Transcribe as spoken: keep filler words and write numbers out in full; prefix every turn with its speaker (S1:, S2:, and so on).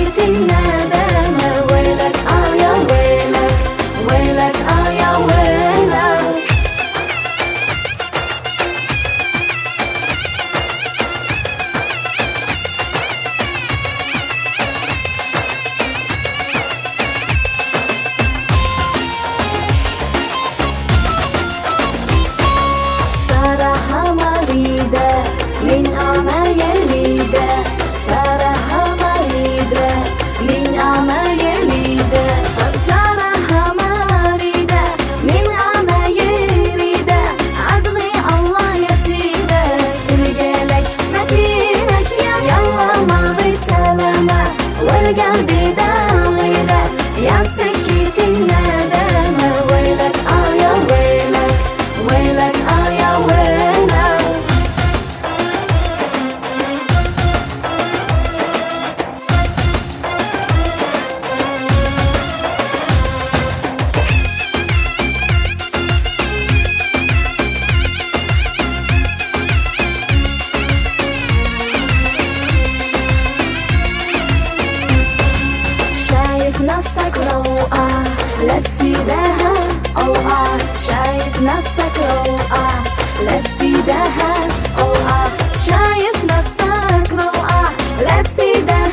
S1: سكت الندامة. ويلك آه يا ويلك، ويلك آه يا ويلك. سارها مريدة من أعمى يليدة، سارها مريدة من أعمى يليدة، سارها مريدة من أعمى يليدة. أدعي الله يا سيدة تلقى لك مكينك، يلا ماضي سلامة والقلب داعي له، يا سكت الندامة. ويلك آه يا ويلك، ويلك آه يا ويلك. شايف نفسك روقة لا تسيدها أوقات، شايف نفسك روقة لا تسيدها أوقات، شايف نفسك روقة لا تسيدها